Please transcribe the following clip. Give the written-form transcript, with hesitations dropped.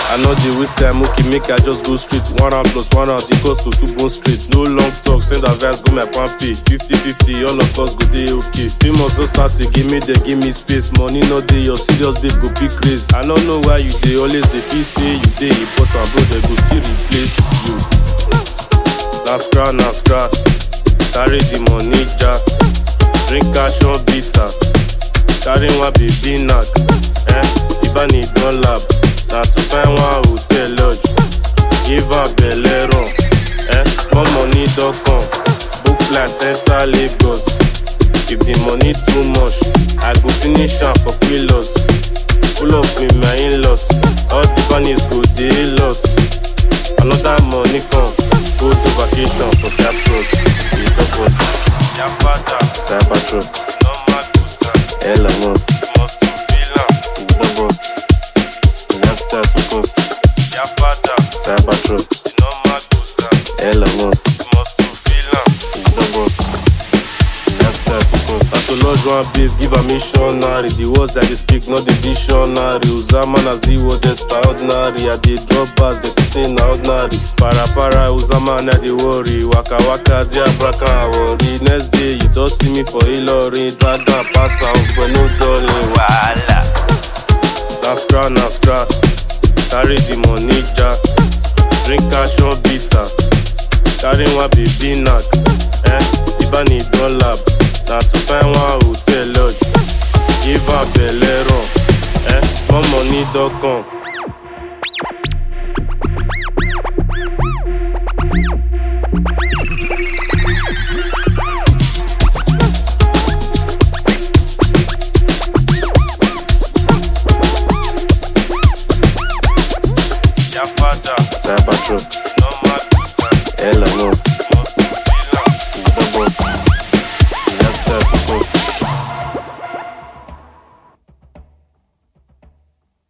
I know the waste time, okay, make I just go straight. 1 round plus 1 round equals to 2 bones straight. No long talk, send advice, go my pan pay. 50-50, all of us go dey okay. Famous don't start to give me space. Money no dey, your serious babe go be crazy. I don't know why you dey always dey feel say you dey important, bro, they go still replace you. Na scrap, carry the money jack. Drink caution bitter, carry one baby knack. Ibani don lab, na to find one hotel lodge. Give her belle run, small money don come. Book flight enter Lagos. If the money too much, I go finish am for Quilos. Pull up with my in-laws, all the bunnies go dey lost. Another money come, go to vacation for Cyprus. We don't post. Cybertruck, Elon Musk. We don't post. Let's start to post. Cybertruck, Elon Musk. We don't post. Let's start to post. I to lodge one babe, give a missionary. The words I dey speak, not the dictionary. Uzama na zero, extraordinary. I dey drop bars, they say na ordinary. Para, Uzama na dey worry. Waka, dia braka worry. Next day, you don't see me for Hillary. Dragon pass out, but no darling. Wala. Na scrap. Carry the money jack. Drink caution bitter. Carry one baby knack. Ibani don lab. Na to find one hotel lodge. Give her belle run. Small money don come. Cybertruck, Elon Musk.